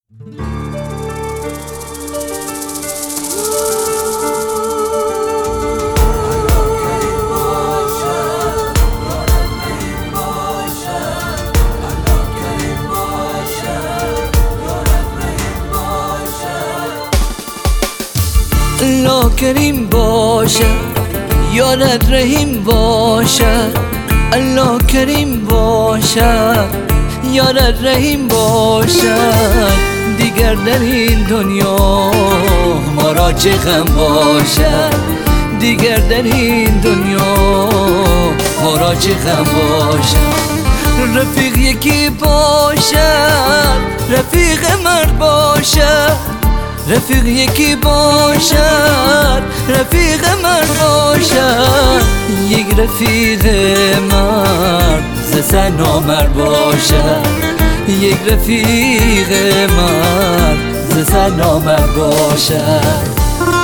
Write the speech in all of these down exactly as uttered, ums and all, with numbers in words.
الله کریم باشد، یارت رحیم باشد. الله کریم باشد، یارت رحیم باشد. دیگر در این دنیا ما را چه غم باشد، دیگر در این دنیا ما را چه غم باشد. رفیق یکی باشد، رفیق مرد باشد. رفیق یکی باشد، رفیق مرد باشد. یک رفیق مرد ز سه نامرد باشد. یک رفیق مرد ز سه نامرد باشد.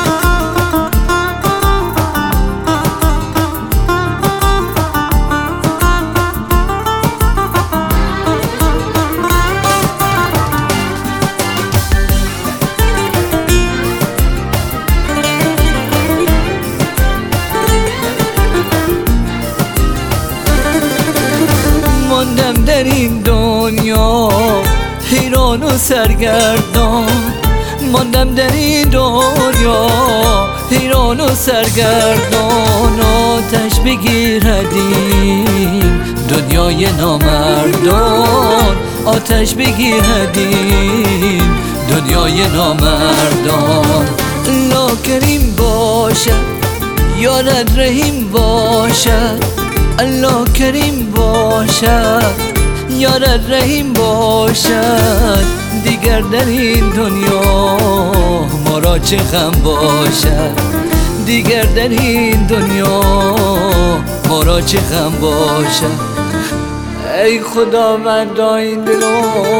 ماندم در این دنیا حیران و سرگردان. ماندم در این دنیا حیران و سرگردان. آتش بگیردیم دنیای نامردان. آتش بگیردیم دنیای نامردان. الله کریم باشد، یارت رحیم باشد. الله کریم باشد، یارت رحیم باشد. دیگر در این دنیا ما را چه غم باشد، دیگر در این دنیا ما را چه غم باشد. ای خداوندا این دلو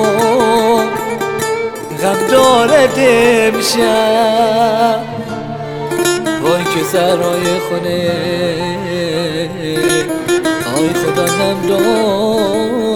غم دارد امشب. وای که سرای خونه آی خدا نم دار.